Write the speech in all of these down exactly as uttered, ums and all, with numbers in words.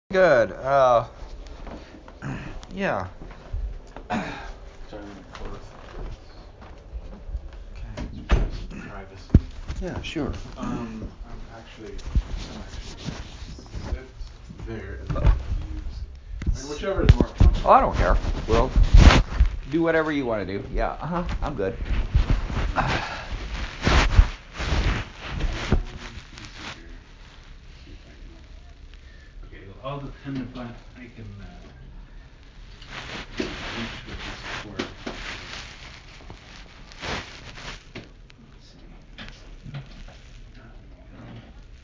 Good. Uh, yeah. Starting with fourth. Okay. Privacy. Yeah, sure. Um, I'm actually, I'm actually sit there and let you use. I mean, whichever is more comfortable. Oh, I don't care. We'll do whatever you want to do. Yeah. Uh huh. I'm good. Um, let me see here. See if I can. Okay, it'll all depend upon I can uh, reach with this cord. Let's see. Ah, there we go.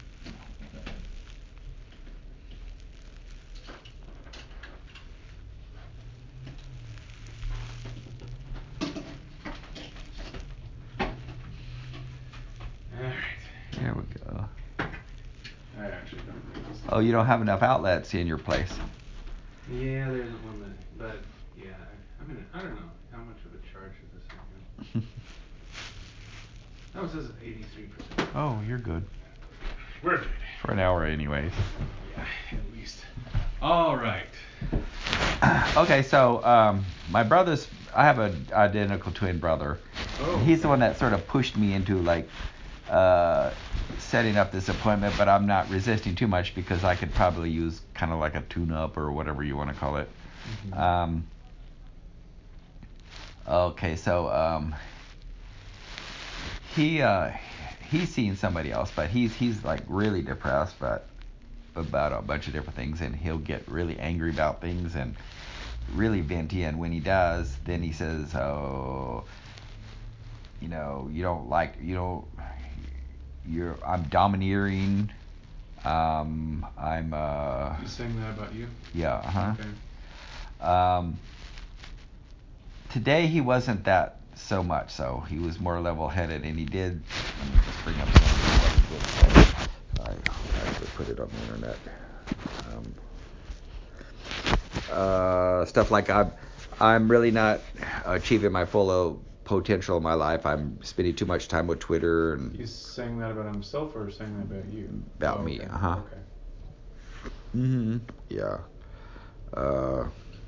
All right. There we go. I actually don't think this. Oh, you don't have enough outlets in your place. Yeah, there isn't one that, but yeah, I, I mean, I don't know how much of a charge is this again. Oh, it says eighty-three percent. Oh, you're good. We're good. For an hour, anyways. Yeah, at least. All right. Okay, so um, my brother's. I have an identical twin brother. Oh. He's the one that sort of pushed me into like uh, setting up this appointment, but I'm not resisting too much because I could probably use kind of like a tune-up or whatever you want to call it. Mm-hmm. Um, okay, so um, he uh, he's seeing somebody else, but he's he's like really depressed, but about a bunch of different things, and he'll get really angry about things and really venty. And when he does, then he says, "Oh, you know, you don't like, you know, you're I'm domineering. Um, I'm uh." He's saying that about you? Yeah. Uh huh. Okay. Um, today he wasn't that so much, so he was more level-headed, and he did. Let me just bring up something. I actually put it on the internet. Um, uh, stuff like I'm, I'm really not achieving my full uh, potential in my life. I'm spending too much time with Twitter and. He's saying that about himself or saying that about you? About oh, me. okay. Uh huh. Okay. Mhm. Yeah. Uh.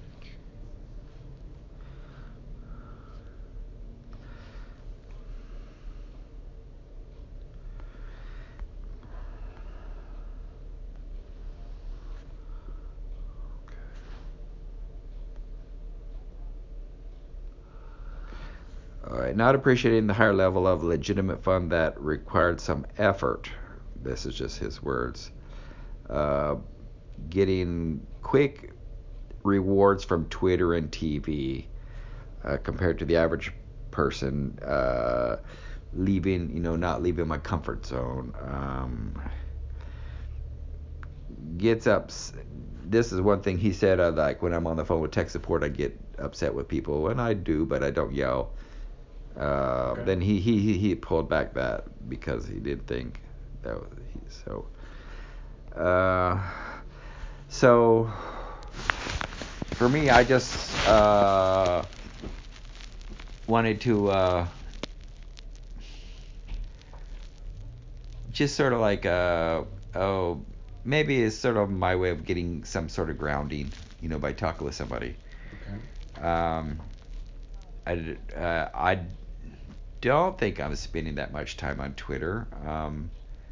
All right, not appreciating the higher level of legitimate fun that required some effort. This is just his words. Uh, getting quick rewards from Twitter and T V uh, compared to the average person. Uh, leaving, you know, not leaving my comfort zone. Um, gets up. This is one thing he said. Uh, like when I'm on the phone with tech support, I get upset with people, and I do, but I don't yell. Uh, Okay. Then he, he he pulled back that because he did think that was he, so. Uh, so for me, I just uh, wanted to uh, just sort of like uh, oh maybe it's sort of my way of getting some sort of grounding, you know, by talking with somebody. Okay. Um, I uh, I don't think I'm spending that much time on Twitter. Um,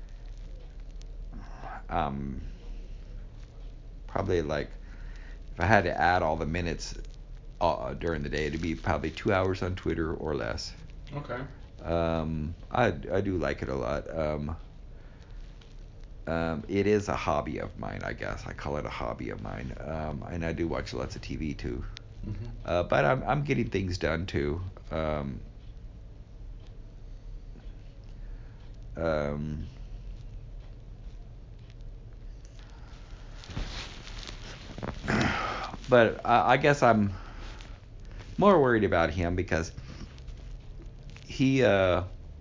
um, probably like if I had to add all the minutes uh, during the day, it'd be probably two hours on Twitter or less. Okay. Um, I I do like it a lot. Um, um, it is a hobby of mine, I guess. I call it a hobby of mine. Um, and I do watch lots of T V too. Mm-hmm. Uh, but I'm I'm getting things done too. Um, um, but I, I guess I'm more worried about him because he uh,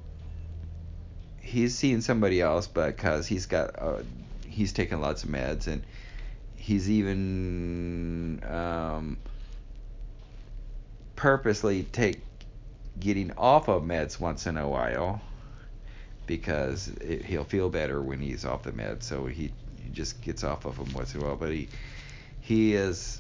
he's seeing somebody else because he's got uh, he's taking lots of meds, and he's even um, purposely take getting off of meds once in a while because it, he'll feel better when he's off the meds. So he he just gets off of them once in a while. But he he is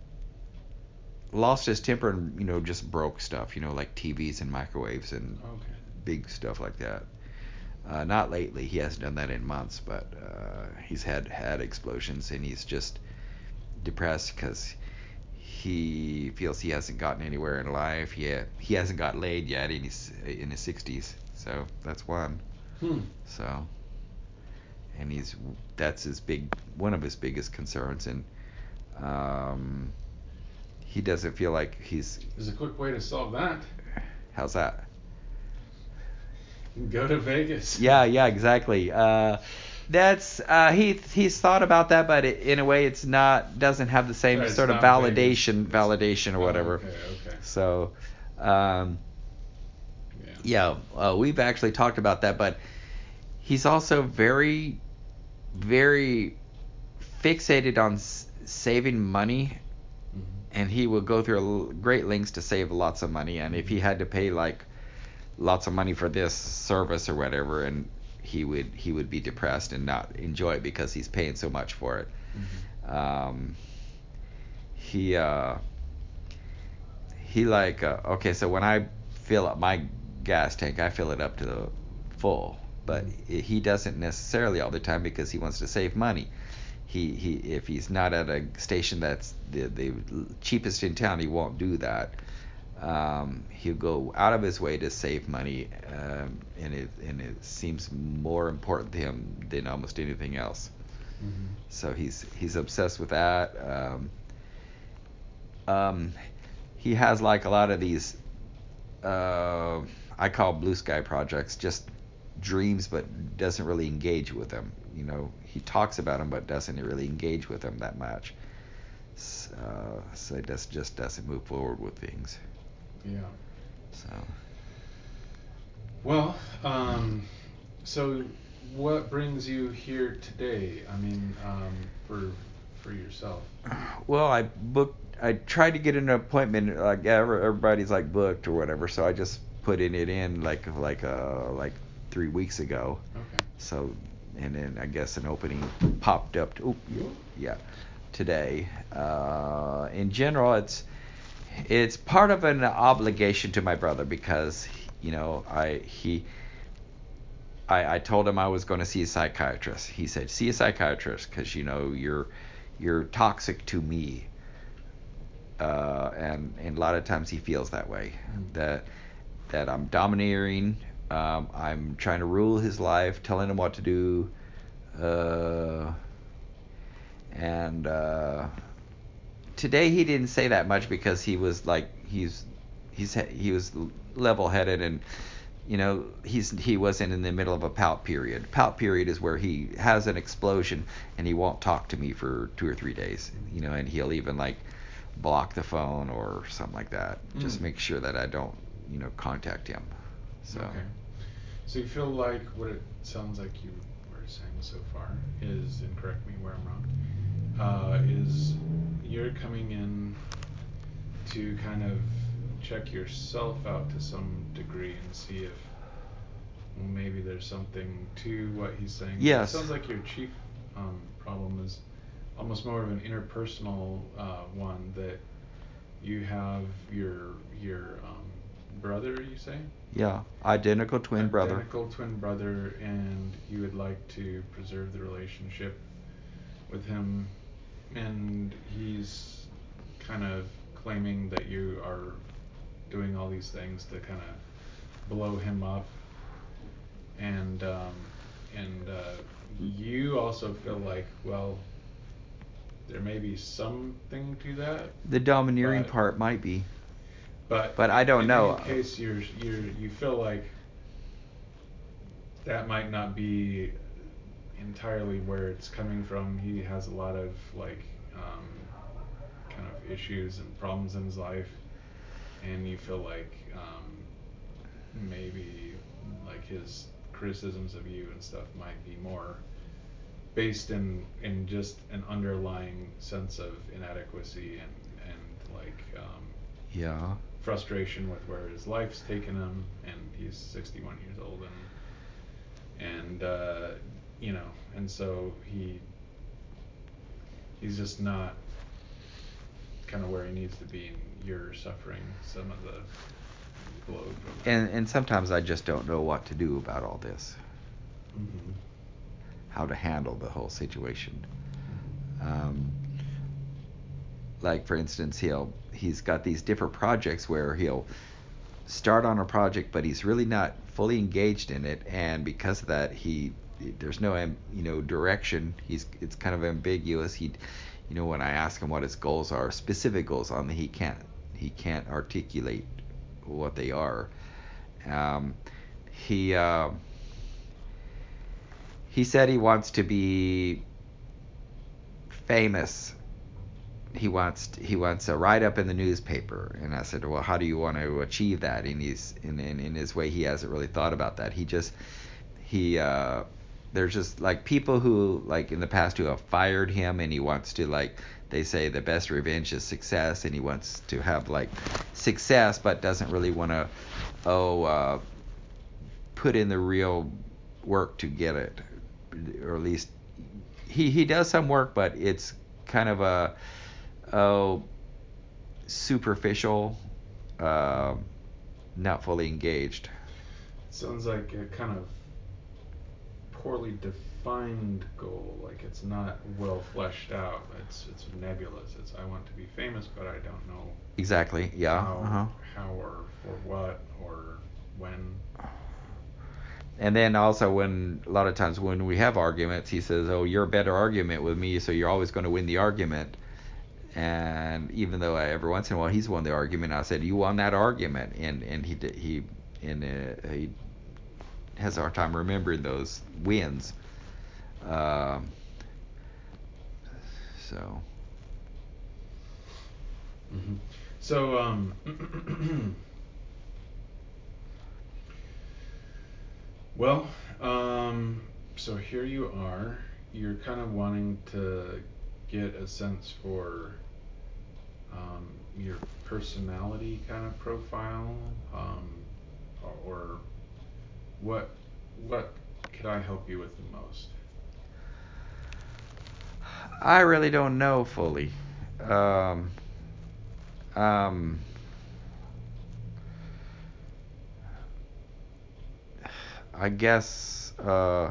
lost his temper and, you know, just broke stuff, you know, like T Vs and microwaves and Okay. big stuff like that. Uh, not lately. He hasn't done that in months, but uh, he's had had explosions, and he's just depressed because he feels he hasn't gotten anywhere in life. He he hasn't got laid yet in his in his sixties, so that's one. Hmm. So, and he's that's his big one of his biggest concerns, and um, he doesn't feel like he's. There's a quick way to solve that. How's that? Go to Vegas. Yeah, yeah, exactly. Uh, that's uh, he he's thought about that, but it, in a way, it's not doesn't have the same Right, it's sort of not validation Vegas. validation or Oh, whatever. okay, okay. So, um, Yeah. yeah, uh, we've actually talked about that, but he's also very, very fixated on s- saving money, Mhm. and he will go through a l- great lengths to save lots of money. And if he had to pay like lots of money for this service or whatever, and he would he would be depressed and not enjoy it because he's paying so much for it. Mhm. Um, he uh, he like uh, okay, so when I fill up my gas tank, I fill it up to the full, but Mhm. he doesn't necessarily all the time because he wants to save money. He he if he's not at a station that's the the cheapest in town, he won't do that. Um, he'll go out of his way to save money, um, and it and it seems more important to him than almost anything else. Mhm. So he's he's obsessed with that. Um, um, he has like a lot of these uh, I call blue sky projects, just dreams, but doesn't really engage with them. You know, he talks about them, but doesn't really engage with them that much. Uh, so it just just doesn't move forward with things. Yeah. So. Well, um, so what brings you here today? I mean, um, for for yourself. Well, I booked. I tried to get an appointment. Like every- everybody's like booked or whatever, so I just put in it in like like uh like three weeks ago. Okay. So, and then I guess an opening popped up. To, oh, yeah, today. Uh, in general, it's it's part of an obligation to my brother because you know I he. I, I told him I was going to see a psychiatrist. He said, "See a psychiatrist because you know you're you're toxic to me." Uh, and and a lot of times he feels that way, Mm. that that I'm domineering. Um, I'm trying to rule his life, telling him what to do. Uh, and uh, today he didn't say that much because he was like he's he's he was level-headed, and you know he's he wasn't in the middle of a pout period. Pout period is where he has an explosion and he won't talk to me for two or three days. You know, and he'll even like block the phone or something like that. Mm. Just make sure that I don't you know contact him. So. Okay. So you feel like what it sounds like you were saying so far is, and correct me where I'm wrong, uh, is you're coming in to kind of check yourself out to some degree and see if well, maybe there's something to what he's saying. Yes. It sounds like your chief um, problem is almost more of an interpersonal uh, one, that you have your your um, brother, you say? Yeah, identical twin brother. Identical twin brother, and you would like to preserve the relationship with him, and he's kind of claiming that you are doing all these things to kind of blow him up, and um, and uh, you also feel like, well, there may be something to that, The domineering but part might be, but but I don't in know. any case, you're you're you feel like that might not be entirely where it's coming from. He has a lot of like um, kind of issues and problems in his life, and you feel like um, maybe like his criticisms of you and stuff might be more based in in just an underlying sense of inadequacy and and like um, Yeah. frustration with where his life's taken him, and he's sixty-one years old, and and uh, you know, and so he he's just not kind of where he needs to be, and you're suffering some of the blow from that. And and sometimes I just don't know what to do about all this. Mm-hmm. How to handle the whole situation. Um, like for instance, he'll he's got these different projects where he'll start on a project, but he's really not fully engaged in it, and because of that, he there's no you know direction. He's it's kind of ambiguous. He, you know, when I ask him what his goals are, specific goals on, he can't he can't articulate what they are. Um, he uh, he said he wants to be famous. He wants he wants a write up in the newspaper, and I said, well, how do you want to achieve that? And he's in in, in his way, he hasn't really thought about that. He just he uh, there's just like people who like in the past who have fired him, and he wants to like they say the best revenge is success, and he wants to have like success, but doesn't really want to oh uh, put in the real work to get it, or at least he he does some work, but it's kind of a oh superficial, uh, not fully engaged. Sounds like a kind of poorly defined goal. Like it's not well fleshed out. It's it's nebulous. It's I want to be famous, but I don't know Exactly. Yeah. how Uh-huh. how or for what or when. And then also when a lot of times when we have arguments, he says, "Oh, you're a better argument with me, so you're always going to win the argument." And even though I, every once in a while he's won the argument, I said, "You won that argument," and and he did, he and uh, he has a hard time remembering those wins. Um, so. Mm-hmm. So um. Well, um, so here you are. You're kind of wanting to get a sense for um, your personality kind of profile, um, or, or what what could I help you with the most? I really don't know fully. Um, um, I guess uh,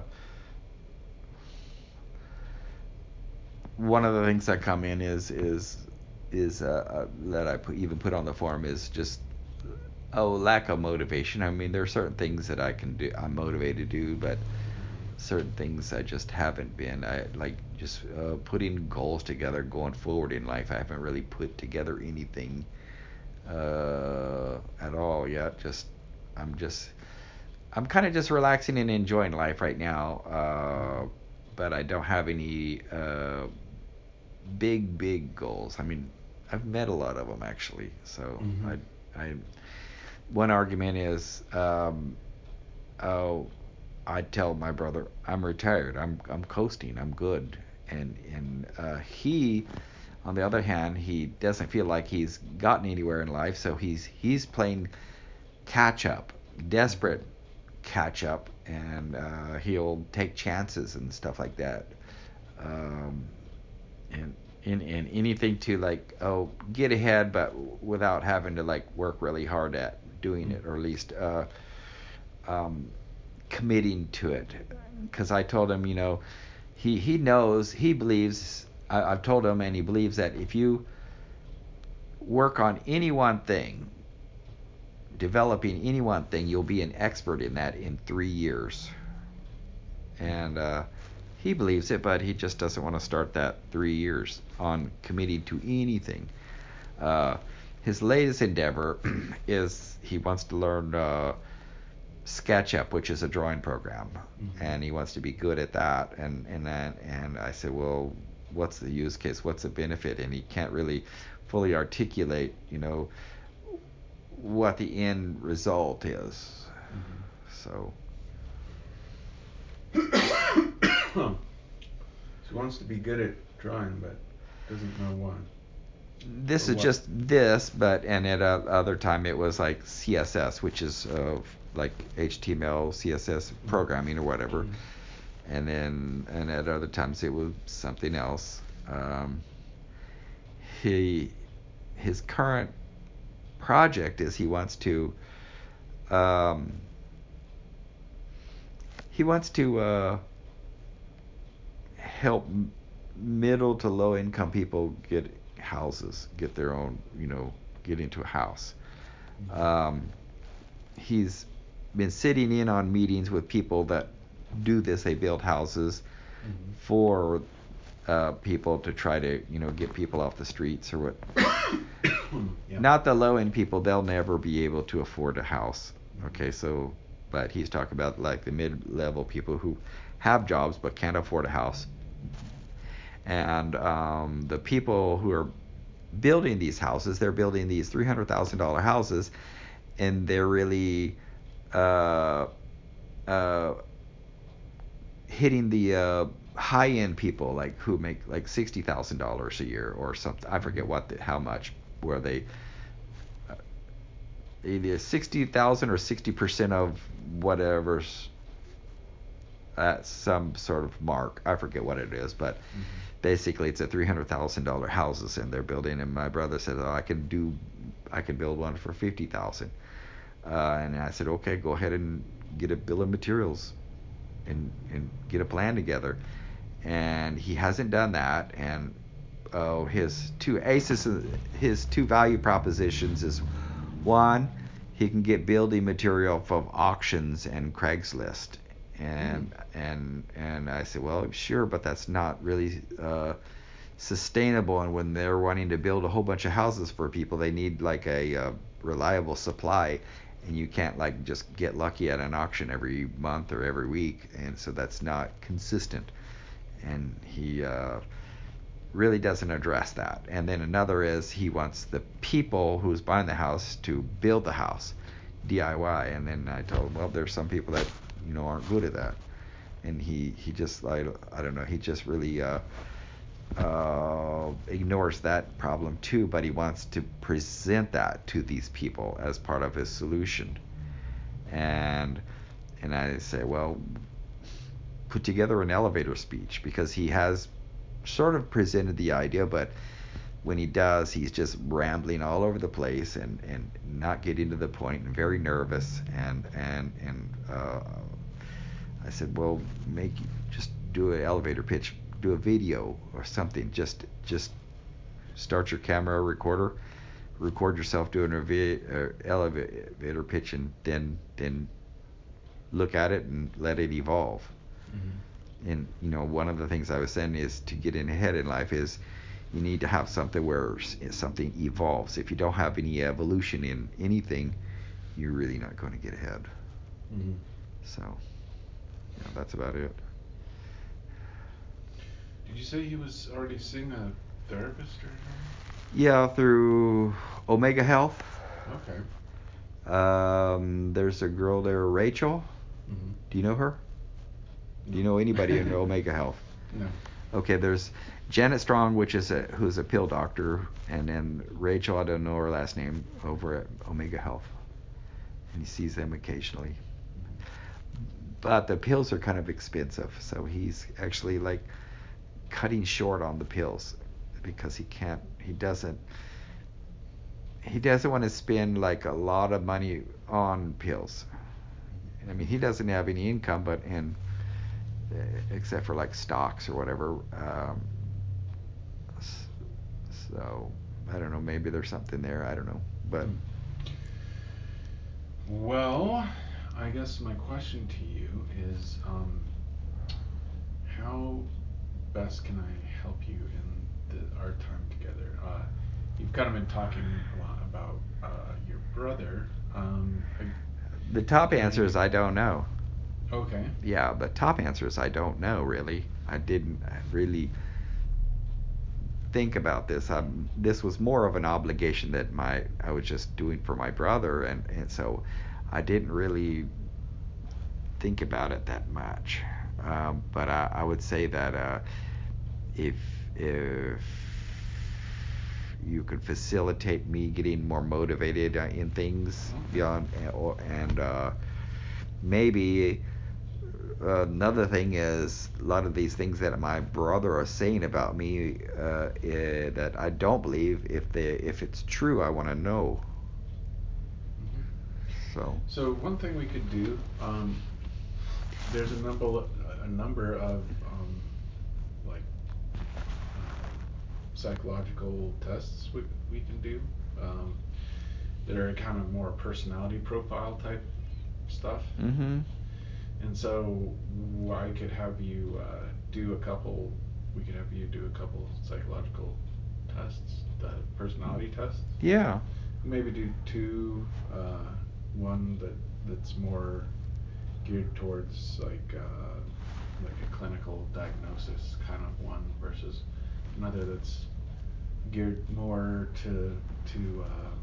one of the things that come in is is is uh, uh, that I put, even put on the form is just oh lack of motivation. I mean, there are certain things that I can do. I'm motivated to do, but certain things I just haven't been. I like just uh, putting goals together, going forward in life. I haven't really put together anything uh, at all yet. Just I'm just I'm kind of just relaxing and enjoying life right now. Uh, but I don't have any uh, big big goals. I mean, I've met a lot of them actually. So Mm-hmm. I I one argument is um, oh I tell my brother I'm retired. I'm I'm coasting. I'm good. And and uh, he, on the other hand, he doesn't feel like he's gotten anywhere in life. So he's he's playing catch up, desperate catch up, and uh, he'll take chances and stuff like that. Um, and in in anything to like oh get ahead, but without having to like work really hard at doing it, or at least uh, um, committing to it. Because I told him, you know, he he knows, he believes. I, I've told him, and he believes that if you work on any one thing, developing any one thing, you'll be an expert in that in three years. And uh, he believes it, but he just doesn't want to start that three years on committing to anything. Uh, his latest endeavor is he wants to learn uh, SketchUp, which is a drawing program, Mm-hmm. and he wants to be good at that. And and then and I said, well, what's the use case? What's the benefit? And he can't really fully articulate, you know, what the end result is. Mm-hmm. So. So he wants to be good at drawing, but doesn't know what. This Or is what. just this, but and at a, other time it was like C S S, which is uh, like H T M L, C S S programming or whatever, Mm-hmm. and then and at other times it was something else. Um, he his current project is he wants to um, he wants to uh, help middle to low income people get houses, get their own, you know, get into a house. Um, he's been sitting in on meetings with people that do this. They build houses mm-hmm. for uh, people to try to, you know, get people off the streets or what. yeah. Not the low end people. They'll never be able to afford a house. Okay, so, but he's talking about like the mid level people who have jobs but can't afford a house. And um, the people who are building these houses, they're building these three hundred thousand dollars houses, and they're really uh, uh, hitting the uh, high-end people, like who make like sixty thousand dollars a year or something. I forget what, the, how much, where they uh, either sixty thousand or sixty percent of whatever's at some sort of mark. I forget what it is, but mm-hmm. basically it's a three hundred thousand dollars houses, and they're building. And my brother said, "Oh, I can do, I can build one for fifty thousand." Uh, and I said, "Okay, go ahead and get a bill of materials, and and get a plan together." And he hasn't done that. And oh, his two aces, his two value propositions is one, he can get building material from auctions and Craigslist. And mm-hmm. and and I said, well, sure, but that's not really uh, sustainable. And when they're wanting to build a whole bunch of houses for people, they need like a uh, reliable supply, and you can't like just get lucky at an auction every month or every week, and so that's not consistent. And he uh, really doesn't address that. And then another is he wants the people who's buying the house to build the house, D I Y. And then I told him, well, there's some people that, you know, aren't good at that. And he, he just, I, I don't know, he just really uh, uh, ignores that problem too, but he wants to present that to these people as part of his solution. And and I say, well, put together an elevator speech, because he has sort of presented the idea, but when he does, he's just rambling all over the place and, and not getting to the point, and very nervous. And and and uh, I said, well, make just do an elevator pitch, do a video or something. Just just start your camera recorder, record yourself doing a vi- uh, elevator pitch, and then then look at it and let it evolve. Mm-hmm. And you know, one of the things I was saying is to get in ahead in life is you need to have something where something evolves. If you don't have any evolution in anything, you're really not going to get ahead. Mm-hmm. So, yeah, that's about it. Did you say he was already seeing a therapist or something? Yeah, through Omega Health. Okay. Um, there's a girl there, Rachel. Mm-hmm. Do you know her? No. Do you know anybody in Omega Health? No. Okay, there's Janet Strong, which is a who's a pill doctor, and then Rachel, I don't know her last name, over at Omega Health, and he sees them occasionally. But the pills are kind of expensive, so he's actually like cutting short on the pills because he can't, he doesn't, he doesn't want to spend like a lot of money on pills. I mean, he doesn't have any income, but in except for like stocks or whatever. Um, so I don't know. Maybe there's something there. I don't know. But well, I guess my question to you is, um, how best can I help you in the, our time together? Uh, you've kind of been talking a lot about uh, your brother. Um, I, the top answer is I don't know. Okay. Yeah, the top answer is I don't know, really. I didn't really think about this. Um, this was more of an obligation that my I was just doing for my brother, and, and so I didn't really think about it that much. Um, but I, I would say that uh, if if you could facilitate me getting more motivated uh, in things beyond, or, and uh, maybe uh, another thing is a lot of these things that my brother are saying about me uh, eh, that I don't believe. If they if it's true, I want to know. Hmm. So. So one thing we could do, um, there's a number a number of um, like um, psychological tests we, we can do um, that are kind of more personality profile type stuff. Mm-hmm. And so I could have you uh, do a couple. We could have you do a couple psychological tests, the personality tests. Yeah. Maybe do two. Uh, one that that's more geared towards like uh, like a clinical diagnosis kind of one versus another that's geared more to to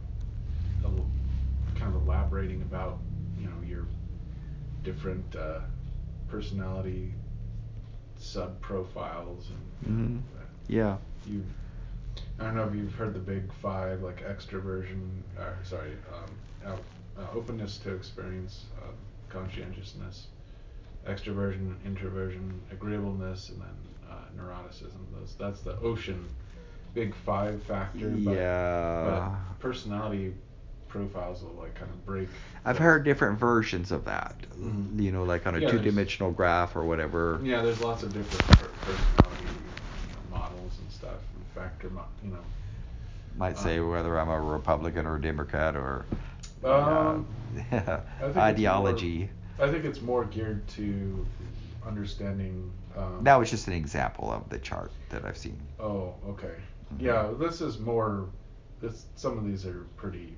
uh, kind of elaborating about you know your different uh, personality sub profiles and you know Mm-hmm. uh, Yeah. you I don't know if you've heard the big five like extroversion uh, sorry um, out, uh, openness to experience, um, conscientiousness, extroversion, introversion, agreeableness, and then uh, neuroticism. Those that's the ocean big five factor, but but Yeah. personality profiles will like kind of break I've those. heard different versions of that. Mm. You know, like on a Yeah, there's two-dimensional graph or whatever. yeah, there's lots of different per- personality you know, models and stuff and factor mo- you know. Might say Um, whether I'm a Republican or a Democrat or uh, um, I think it's more. ideology. I think it's more geared to understanding. Um, That was just an example of the chart that I've seen. oh, okay. Mm-hmm. Yeah, this is more. This some of these are pretty.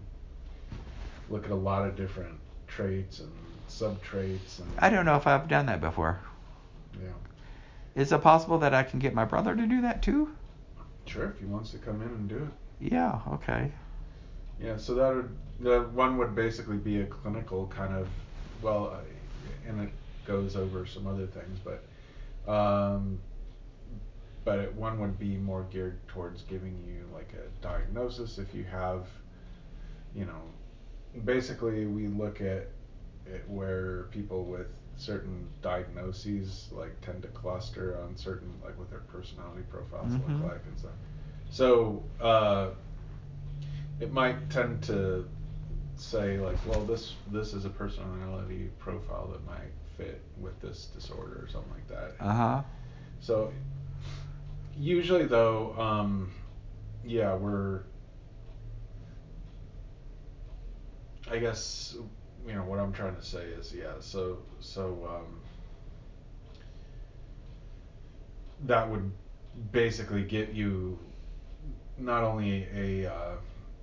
Look at a lot of different traits and sub traits and. I don't know if I've done that before. Yeah. Is it possible that I can get my brother to do that too? Sure, if he wants to come in and do it. Yeah, okay. Yeah, so that would that one would basically be a clinical kind of well, uh, and it goes over some other things, but um, but it, one would be more geared towards giving you like a diagnosis if you have, you know, basically we look at it where people with certain diagnoses like tend to cluster on certain like what their personality profiles Mm-hmm. look like and stuff. So uh, it might tend to say like, well, this this is a personality profile that might fit with this disorder or something like that. Uh-huh. So usually though, um, yeah, we're I guess you know what I'm trying to say is yeah. So so um, that would basically get you not only a uh,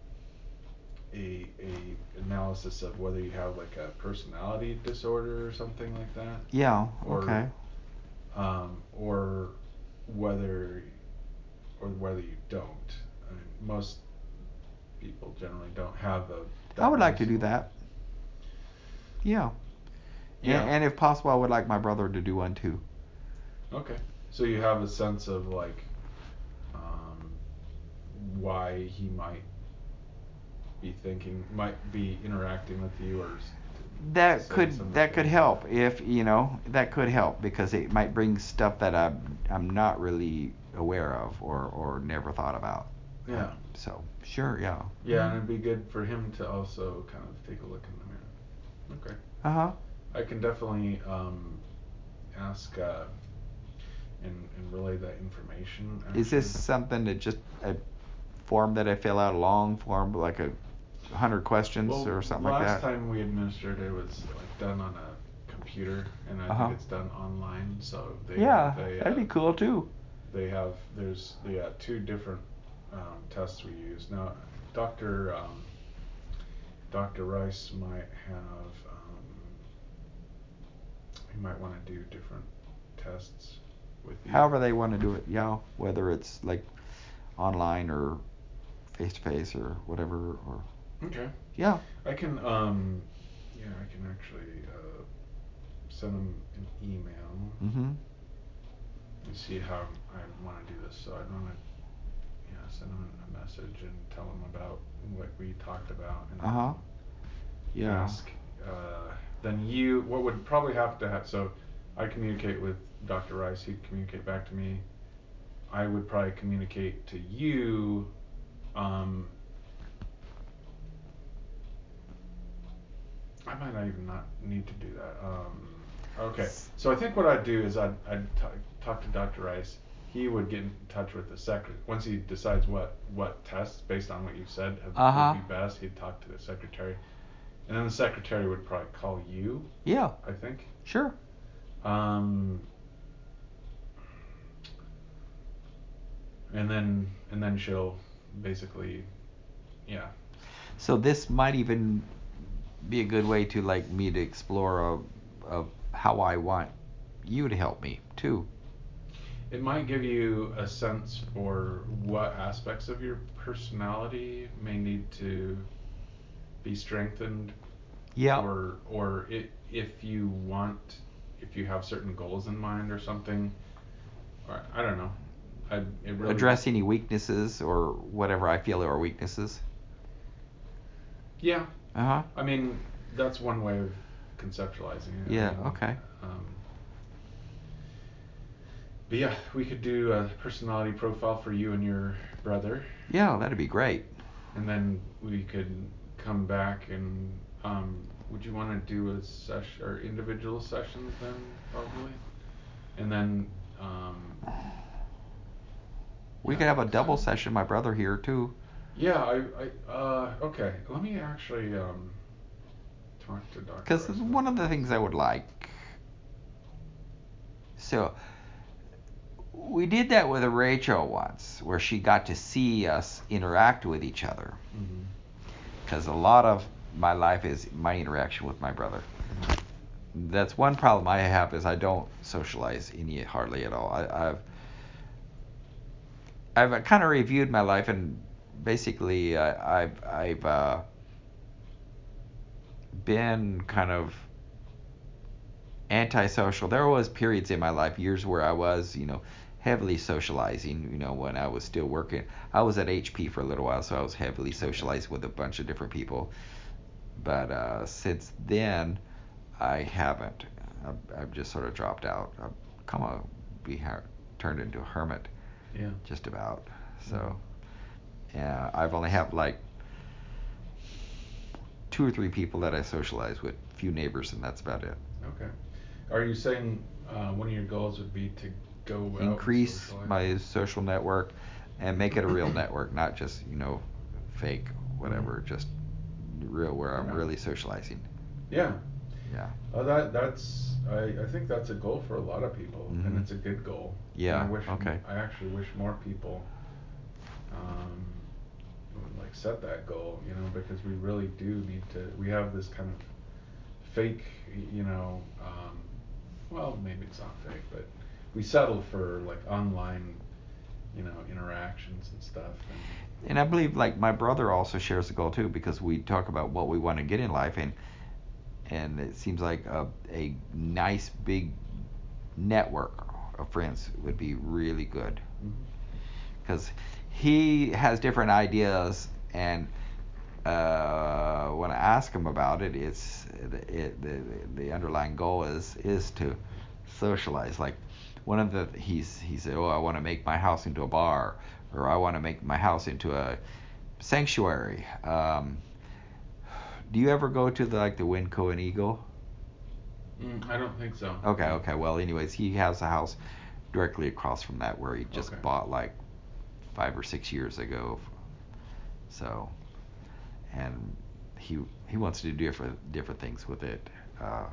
a a analysis of whether you have like a personality disorder or something like that, Yeah, or okay. um, or whether or whether you don't. I mean, most people generally don't have a I would like to do diagnosable. that. Yeah. Yeah. And, and if possible, I would like my brother to do one too. Okay. So you have a sense of like um, why he might be thinking, might be interacting with you, or That saying some could of the that could things that. help if you know that could help because it might bring stuff that I'm I'm not really aware of or or never thought about. Yeah. Um, so sure, yeah. Yeah, and it'd be good for him to also kind of take a look in the mirror. Okay. Uh huh. I can definitely um, ask uh, and, and relay that information. Is this Actually. something that just a form that I fill out, a long form, like a hundred questions Well, or something like last that? time we administered it was like done on a computer, and I Uh think huh. it's done online. So they Yeah, have a that'd uh, be cool too. they have there's yeah two different um, tests we use now. Doctor um, Doctor Rice might have um, he might want to do different tests with you. However they want to do it, yeah. Whether it's like online or face to face or whatever, or Okay. yeah. I can um yeah I can actually uh, send him an email. Mm-hmm. You see how I want to do this, so I want to yeah send him a message and tell him about what we talked about, and Uh huh. then Yeah. ask. Uh, then you what would probably have to have so I communicate with Doctor Rice. He'd communicate back to me. I would probably communicate to you. Um, I might not even not need to do that. Um, okay, so I think what I'd do is I'd, I'd t- talk to Doctor Rice. He would get in touch with the secretary. Once he decides what, what tests, based on what you said, have, Uh-huh. would be best, he'd talk to the secretary. And then the secretary would probably call you. Yeah. I think. Sure. Um, and then and then she'll basically, yeah. So this might even be a good way to like me to explore a, a how I want you to help me too. It might give you a sense for what aspects of your personality may need to be strengthened. Yeah. Or or it, if you want, if you have certain goals in mind or something. Or I don't know. I, it really Address any weaknesses or whatever I feel are weaknesses. Yeah. Uh huh. I mean, that's one way of conceptualizing it. Yeah. I mean, Okay. Um, but yeah, we could do a personality profile for you and your brother. Yeah, that'd be great. And then we could come back and um, would you want to do a session or individual sessions then probably? And then um, We yeah, could have a double so- session. My brother here too. Yeah, I, I uh, okay. Let me actually um, talk to Doctor Because Rice one of about the that. things I would like. So we did that with Rachel once, where she got to see us interact with each other. Mhm. Because a lot of my life is my interaction with my brother. Mhm. That's one problem I have is I don't socialize any hardly at all. I, I've I've kind of reviewed my life and basically uh, I've I've uh, been kind of antisocial. There was periods in my life, years where I was, you know, heavily socializing. You know, when I was still working, I was at H P for a little while, so I was heavily socialized with a bunch of different people. But uh, since then, I haven't. I've, I've just sort of dropped out. I've come a be turned into a hermit. Yeah. Just about. So, yeah, I've only have like two or three people that I socialize with, few neighbors, and that's about it. Okay. Are you saying uh, one of your goals would be to go out Increase and socialize? my social network and make it a real network, not just, you know, fake, whatever, Mhm. just real where I'm Yeah. really socializing. Yeah. Yeah. Uh, that that's I, I think that's a goal for a lot of people, Mhm. and it's a good goal. Yeah, And I wish okay. I actually wish more people um, would like set that goal, you know, because we really do need to. We have this kind of fake, you know. Um, well, maybe it's not fake, but we settle for like online, you know, interactions and stuff. And And I believe like my brother also shares the goal too, because we talk about what we want to get in life, and and it seems like a, a nice big network of friends would be really good, because he has different ideas, and uh, when I ask him about it, it's it, the the underlying goal is is to socialize. Like one of the he's he said, oh, I want to make my house into a bar, or I want to make my house into a sanctuary. Um, do you ever go to the like the Winco and Eagle? mm, I don't think so. Okay, okay. Well, anyways, he has a house directly across from that where he just Okay. bought like five or six years ago. So, and he he wants to do different different things with it. Uh,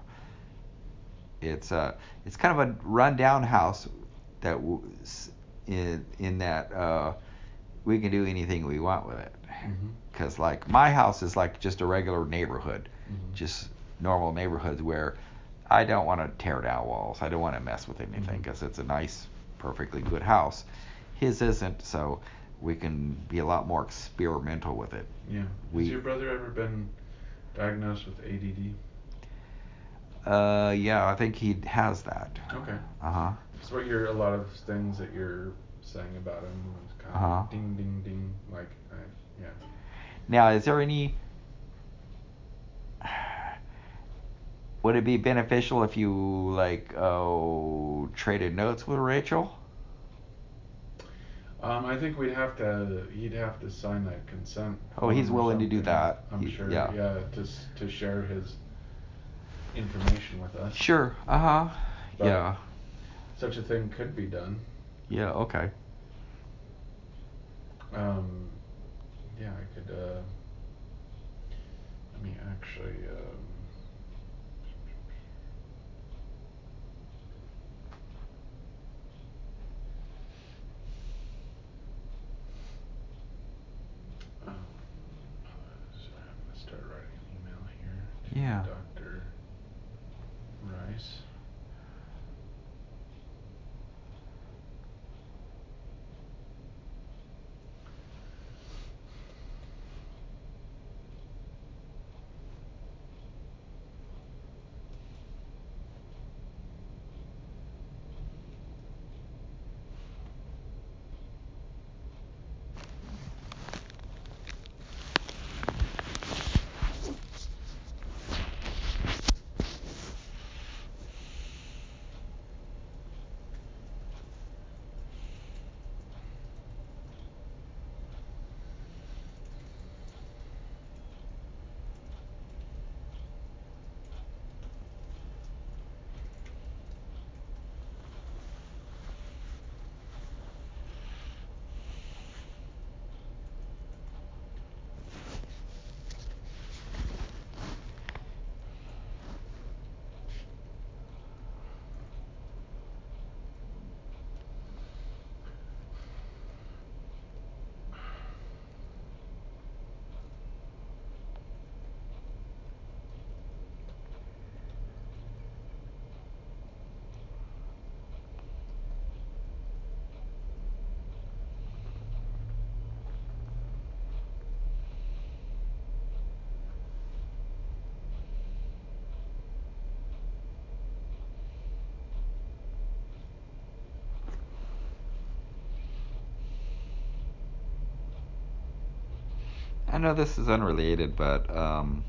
it's uh it's kind of a rundown house that w- in in that uh, we can do anything we want with it. Mhm. Because like my house is like just a regular neighborhood, Mhm. just normal neighborhoods where I don't want to tear down walls. I don't want to mess with anything Mhm. because it's a nice, perfectly good house. His isn't, so we can be a lot more experimental with it. Yeah. We, Has your brother ever been diagnosed with A D D? Uh, yeah, I think he has that. Okay. Uh huh. So what you're a lot of things that you're saying about him was kind of Uh-huh. ding ding ding, like I, yeah. Now, is there any Would it be beneficial if you like oh traded notes with Rachel? Um, I think we'd have to. He'd have to sign a consent Oh, he's form or willing to do something. that. I'm He, sure. yeah. Yeah, to s- to share his information with us. Sure. Uh huh. But Yeah. such a thing could be done. Yeah. Okay. Um, yeah, I could. Uh, let me actually. Um, um, so I'm gonna start writing an email here Yeah. to Doctor Rice. I know this is unrelated, but um,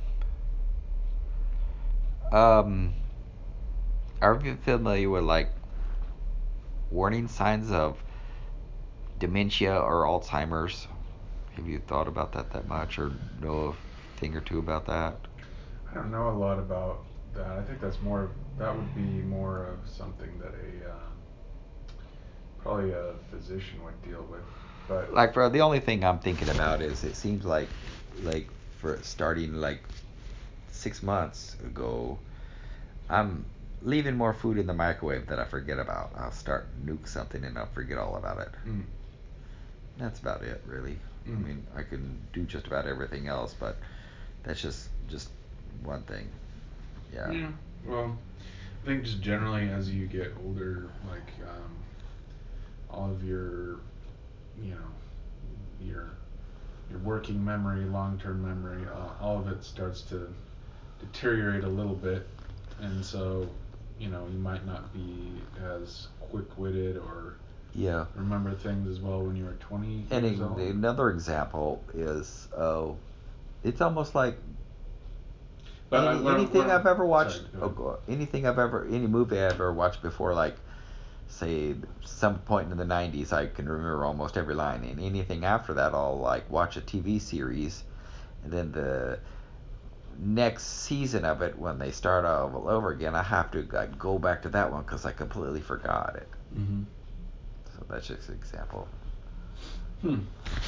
um, are you familiar with like warning signs of dementia or Alzheimer's? Have you thought about that that much, or know a thing or two about that? I don't know a lot about that. I think that's more. That would be more of something that a um, probably a physician would deal with. But Like for the only thing I'm thinking about is it seems like like for starting like six months ago, I'm leaving more food in the microwave that I forget about. I'll start nuke something and I'll forget all about it. mm, That's about it, really. I mm, mean, I can do just about everything else, but that's just just one thing. Yeah. yeah. Well, I think just generally as you get older, like um, all of your, you know, your your working memory, long-term memory, uh, all of it starts to deteriorate a little bit, and so you know you might not be as quick-witted or Yeah. remember things as well when you were twenty And years old. another example is, oh, it's almost like But I, any what, I'm- what anything I'm I've ever sorry, watched, go oh, ahead. go- anything I've ever, any movie I've ever watched before, like say some point in the nineties, I can remember almost every line, and anything after that, I'll like watch a T V series, and then the next season of it, when they start all over again, I have to like go back to that one because I completely forgot it. Mm-hmm. So that's just an example. Hmm.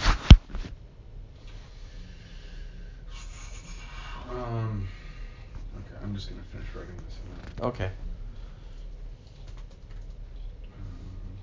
Um. Okay, I'm just gonna finish writing this email. Okay. Um,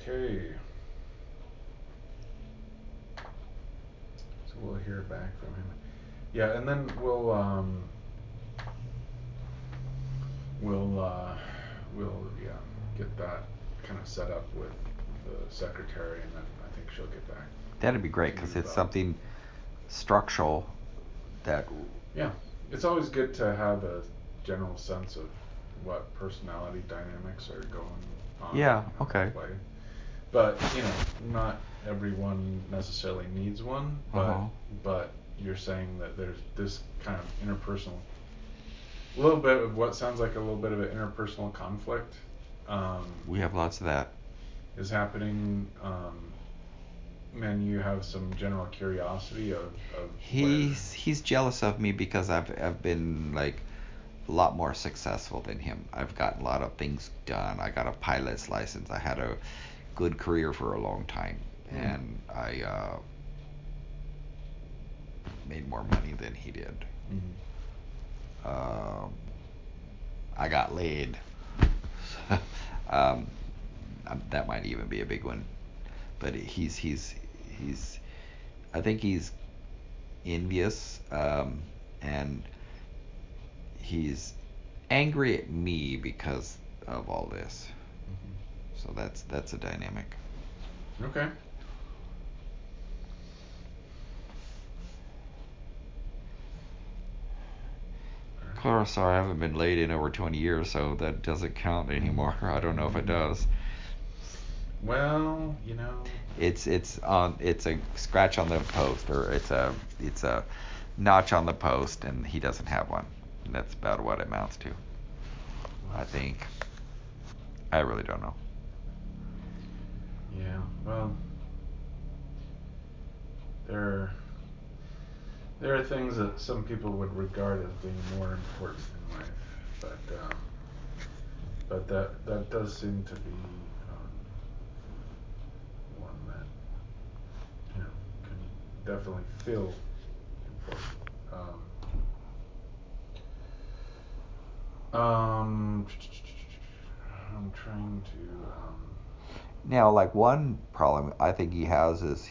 Okay. So we'll hear back from him. Yeah, and then we'll um, we'll uh, we'll yeah get that kind of set up with the secretary, and then I think she'll get back. That'd be great because it's something structural that. Yeah, it's always good to have a general sense of what personality dynamics are going on. Yeah. Okay. Play. But you know, not everyone necessarily needs one. But Uh-huh. but you're saying that there's this kind of interpersonal, a little bit of what sounds like a little bit of an interpersonal conflict. Um, we have lots of that. Is happening. Um, and you have some general curiosity of, of he's where... he's jealous of me because I've I've been like a lot more successful than him. I've gotten a lot of things done. I got a pilot's license. I had a good career for a long time, mm. and I uh, made more money than he did. Mm-hmm. Um, I got laid. um, that might even be a big one. But he's he's he's I think he's envious, um, and he's angry at me because of all this. Mm-hmm. So that's that's a dynamic. Okay. Clarissa, I haven't been laid in over twenty years, so that doesn't count anymore. I don't know if it does. Well, you know, it's it's on it's a scratch on the post, or it's a it's a notch on the post, and he doesn't have one. And that's about what it amounts to, I think. I really don't know. Yeah, well, there are, there are things that some people would regard as being more important in life, but um, but that that does seem to be um, one that, you know, can definitely feel important. Um, um, I'm trying to. Um, now, like one problem I think he has is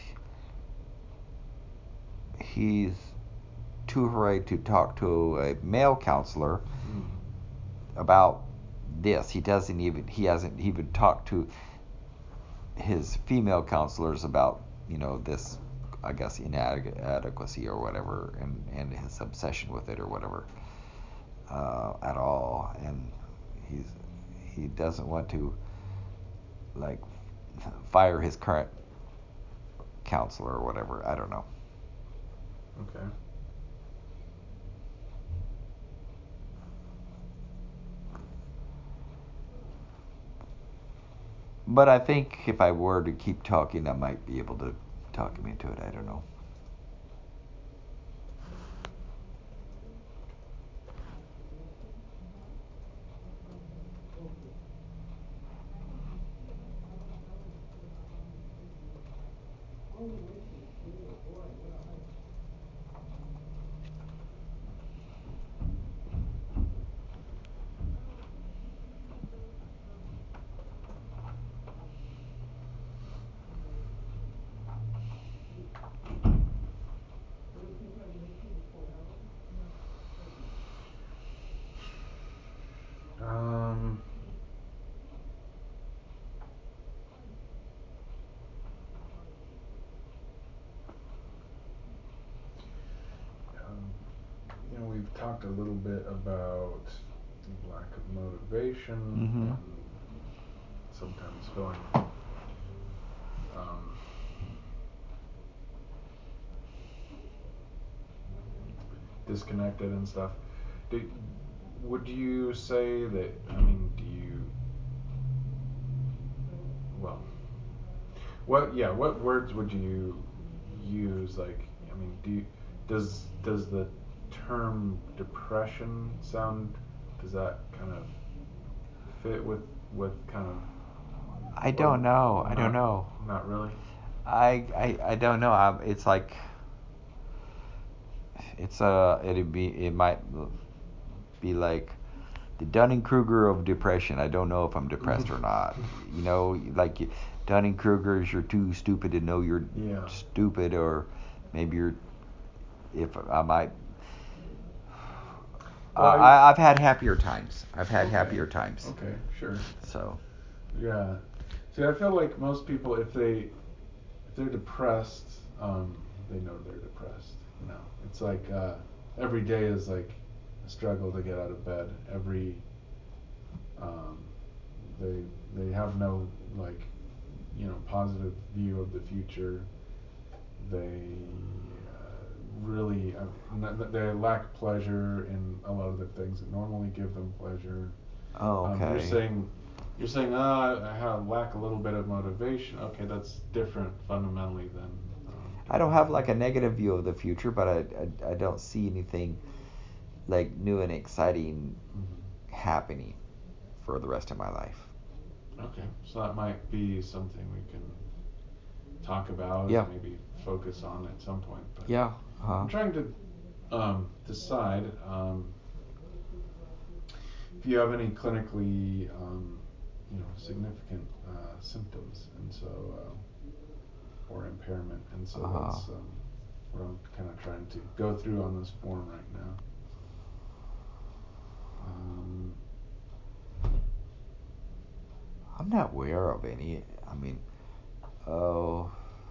he's too afraid to talk to a male counselor mm. about this. He doesn't even he hasn't even talked to his female counselors about, you know, this, I guess, inadequacy or whatever, and, and his obsession with it or whatever, uh, at all. And he's he doesn't want to, like, fire his current counselor or whatever. I don't know. Okay. But I think if I were to keep talking, I might be able to talk him into it. I don't know. Um, um, you know, we've talked a little bit about lack of motivation, Mm-hmm. and sometimes feeling um, disconnected and stuff. Do, would you say that, I mean, do you, well, what, yeah, what words would you use? Like, I mean, do you, does, does the term depression sound, does that kind of fit with, with kind of, I don't know. I not, don't know. Not really? I, I, I don't know. I, it's like, it's a, it'd be, it might be like the Dunning-Kruger of depression. I don't know if I'm depressed or not. You know, like Dunning-Kruger's, you're too stupid to know you're Yeah. stupid, or maybe you're, if I might, Well, uh, I- I, I've had happier times. I've had Okay. happier times. Okay, sure. So, Yeah. See, I feel like most people, if they if they're depressed, um, they know they're depressed. You know, it's like uh, every day is like a struggle to get out of bed. Every um, they they have no like you know positive view of the future. They uh, really uh, n- they lack pleasure in a lot of the things that normally give them pleasure. oh, okay. Um, you're saying, you're saying, ah, I have lack a little bit of motivation. Okay, that's different fundamentally than. Um, I don't have like a negative view of the future, but I, I, I don't see anything like new and exciting Mhm. happening for the rest of my life. Okay, so that might be something we can talk about Yeah. and maybe focus on at some point. But Yeah. Uh-huh. I'm trying to um, decide um, if you have any clinically, um, you know, significant uh, symptoms, and so uh, or impairment, and so Uh-huh. that's um, what I'm kind of trying to go through on this form right now. Um, I'm not aware of any. I mean, oh,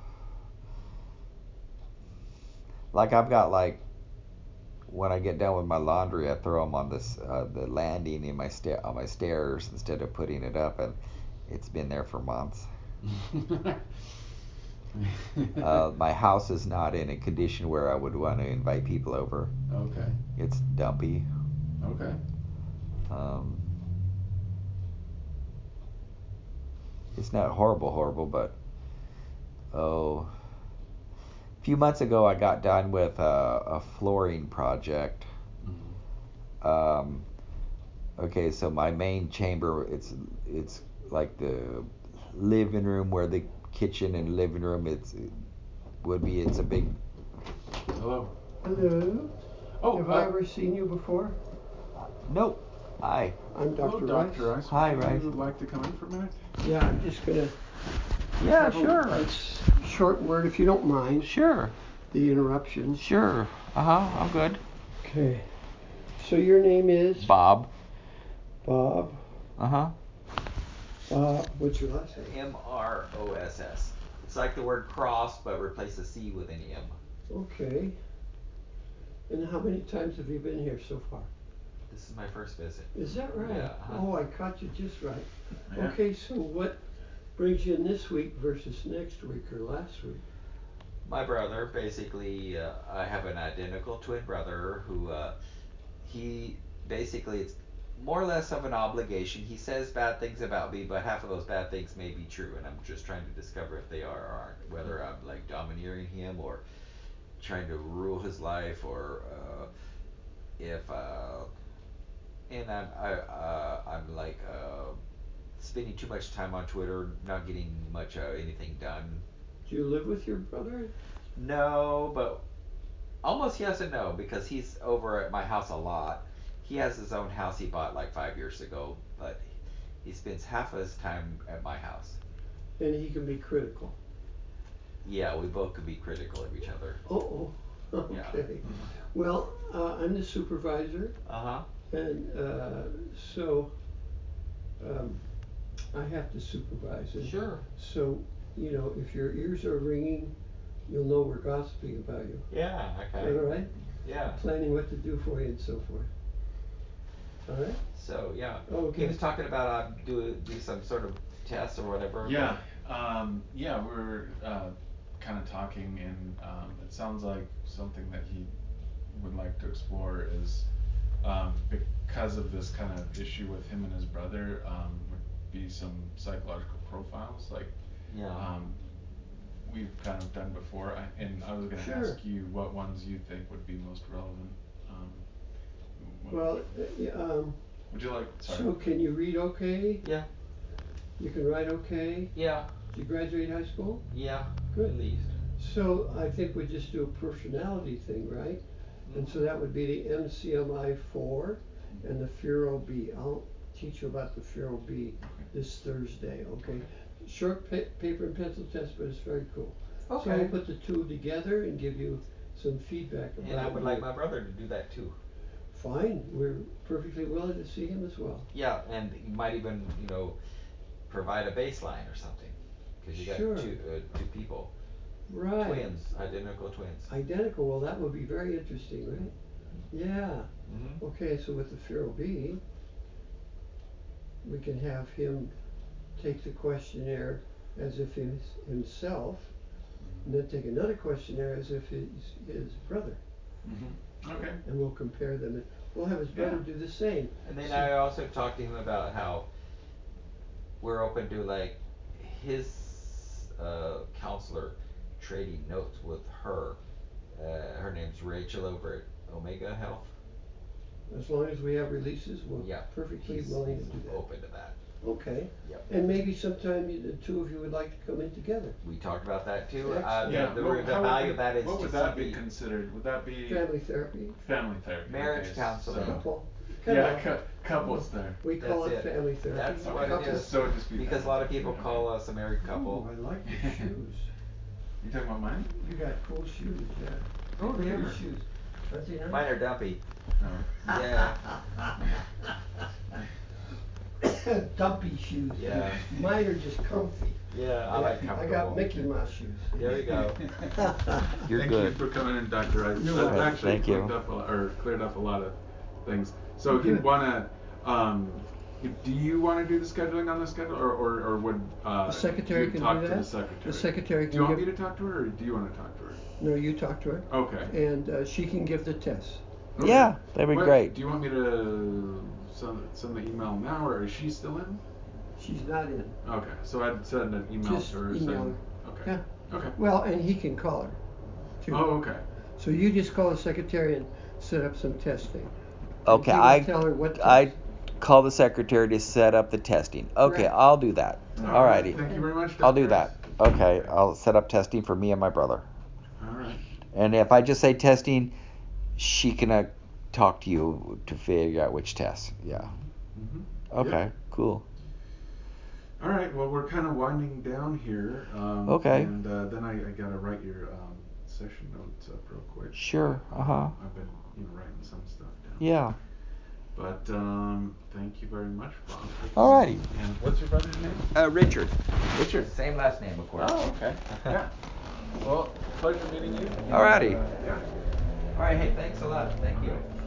like I've got like when I get done with my laundry, I throw them on this uh, the landing in my sta- on my stairs instead of putting it up, and it's been there for months. uh, my house is not in a condition where I would want to invite people over. Okay. It's dumpy. Okay. Um, it's not horrible, horrible, but oh, a few months ago I got done with a, a flooring project. Mm-hmm. Um, okay, so my main chamber, it's it's like the living room where the kitchen and living room it's it would be. It's a big. Hello. Hello. Oh, Have uh, I ever seen you before? Nope. Hi. I'm hello, Doctor Doctor Rice. Rice. Hi, Would Rice. you like to come in for a minute? Yeah, I'm just gonna Yeah, have a- sure. a s- short word, if you don't mind, Sure. the interruptions. Sure. Uh huh. I'm good. Okay. So your name is Bob. Bob. Uh huh. Bob. What's your last name? M R O S S. It's like the word cross, but replace the C with an M. Okay. And how many times have you been here so far? This is my first visit. Is that right? Yeah, uh-huh. Oh, I caught you just right. Yeah. Okay, so what brings you in this week versus next week or last week? My brother, basically, uh, I have an identical twin brother who, uh, he basically, it's more or less of an obligation. He says bad things about me, but half of those bad things may be true, and I'm just trying to discover if they are or aren't. Whether I'm like domineering him or trying to rule his life, or uh, if, uh, and I'm, I, uh, I'm like uh, spending too much time on Twitter, not getting much uh, anything done. Do you live with your brother? No, but almost yes and no, because he's over at my house a lot. He has his own house he bought like five years ago, but he spends half of his time at my house. And he can be critical. Yeah, we both could be critical of each other. Oh, okay. Yeah. Well, uh, I'm the supervisor, Uh huh. and uh, so um, I have to supervise. And Sure. so, you know, if your ears are ringing, you'll know we're gossiping about you. Yeah. Okay. Is that all right? Yeah. Planning what to do for you and so forth. All right? So yeah. Okay. He was talking about uh, do do some sort of test or whatever. Yeah. Um, yeah, we're uh, kind of talking, and um, it sounds like something that he would like to explore is um, because of this kind of issue with him and his brother, um, would be some psychological profiles, like Yeah. um, we've kind of done before. I, and I was going to Sure. ask you what ones you think would be most relevant. Um, what- Well, uh, yeah, um, would you like? Sorry. so can you read okay? Yeah. You can write okay? Yeah. Did you graduate high school? Yeah. Good. At least. So I think we just do a personality thing, right? And so that would be the M C M I four and the Furo B. I'll teach you about the Furo B this Thursday, okay? short pa- paper and pencil test, but it's very cool. So Okay. we'll put the two together and give you some feedback about And I would you. like my brother to do that too. Fine, we're perfectly willing to see him as well. Yeah, and you might even, you know, provide a baseline or something. Because you got Sure. two, uh, two people. Right. Twins, identical twins. Identical, well, that would be very interesting, right? Yeah. Mm-hmm. Okay, so with the Feral Bee, we can have him take the questionnaire as if he's himself, and then take another questionnaire as if he's his brother, Mm-hmm. Okay. and we'll compare them. And we'll have his brother Yeah. do the same. And then So- I also talked to him about how we're open to like his uh, counselor trading notes with her. Uh, her name's Rachel over at Omega Health. As long as we have releases, we're Yeah, perfectly he's, willing he's to do that. open to that. Okay. Yep. And maybe sometime you, the two of you would like to come in together. We talked about that too. Uh, Excellent. the, Yeah. the, well, the how would value we- of that is what to would that see be the considered? Would that be Family therapy, family therapy? Marriage okay, counseling. So, couple. yeah, Come on. cou- couples there. We call That's it it. family therapy. That's what it Couples. is. So it'd just be because a family lot of therapy, people okay. call us a married couple. Ooh, I like your shoes. You talking about mine? You got cool shoes, yeah. Oh, Look they at your are. shoes. Aren't they nice? Mine are dumpy. No. Yeah. Dumpy shoes. Yeah. Mine are just comfy. Yeah, I I like got, I comfortable. got Mickey Mouse shoes. There we go. You're Thank good. you for coming in, Doctor I You're I've welcome. actually Thank you. cleared up a, or cleared up a lot of things. So Okay. you wanna, um, do you want to do the scheduling on the schedule, or or, or would uh, The secretary you can talk do to that. the secretary? The secretary Do can you want give. me to talk to her, or do you want to talk to her? No, you talk to her. Okay. And uh, she can give the test. Okay. Yeah, that'd be What- great. Do you want me to send send the email now, or is she still in? She's not in. Okay, so I'd send an email Just to her. email saying, Okay. Yeah. Okay. Well, and he can call her, too. Oh, okay. So you just call the secretary and set up some testing. Okay, And he will I tell her what I test. call the secretary to set up the testing. Okay, Correct. I'll do that. All right, Alrighty. Thank you very much. I'll do Doctor. that. Okay, I'll set up testing for me and my brother. All right. And if I just say testing, she can uh, talk to you to figure out which test. Yeah. Mm-hmm. Okay, Yep. cool. All right. Well, we're kind of winding down here. Um, Okay. And uh, then I, I gotta write your um, session notes up real quick. Sure, uh-huh. I've been, you know, writing some stuff down. Yeah. But um, thank you very much, Bob. Alrighty. And what's your brother's name? Uh, Richard. Richard. Same last name, of course. Oh, okay. Yeah. Well, pleasure meeting you. Alrighty. Uh, yeah. All right. Hey, thanks a lot. Thank you.